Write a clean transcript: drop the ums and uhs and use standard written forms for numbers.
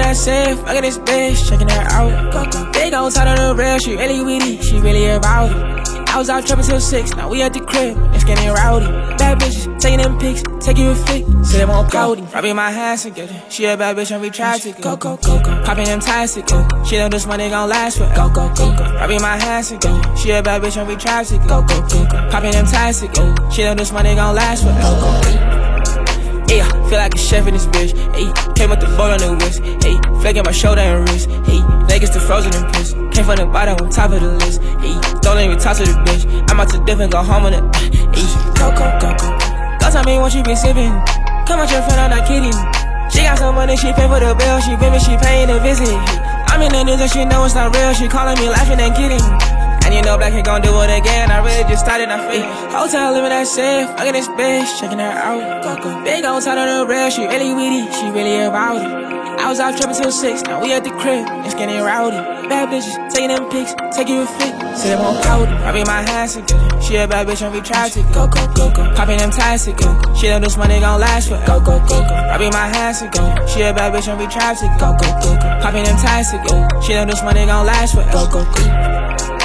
that safe, fucking this bitch, checking her out. They gon' talk on the real, she really witty, she really about it. I was out trapping till 6, now we at the crib, it's getting rowdy. Bad bitches, taking them pics, take you a flick, say they won't pouty. Rubbing my hands together, she a bad bitch and we try to go. Popping them ties together, she know this money gon' last forever. Rubbing my hands together, she a bad bitch and we try to go. Popping them ties together, she know this money gon' last forever. Yeah, feel like a chef in this bitch. Hey, came with the boat on the wrist. Hey, flaking my shoulder and wrist. Hey, legs to frozen and piss. Came from the bottom on top of the list. Hey, don't even talk to the bitch. I'm out to dip and go home on it. Hey, go. Go tell me what you been sipping. Come with your friend, I'm not kidding. She got some money, she pay for the bill. She pay me, she paying the visit. I'm in the news and she know it's not real. She calling me laughing and kidding. And you know Black ain't gon' do it again. I really just started, I feel. Hotel living that safe, fucking this bitch, checking her out. They gon' talk on the real, she really witty, she really about it. I was out trapping till 6, now we at the crib, it's getting rowdy. Bad bitches, taking them pics, take you a flick, say they won't pouty. Rubbing my hands together, she a bad bitch and we try to go. Popping them ties together, she know this money gon' last forever. Rubbing my hands together, she a bad bitch and we try to go. Popping them ties together, she know this money gon' last forever.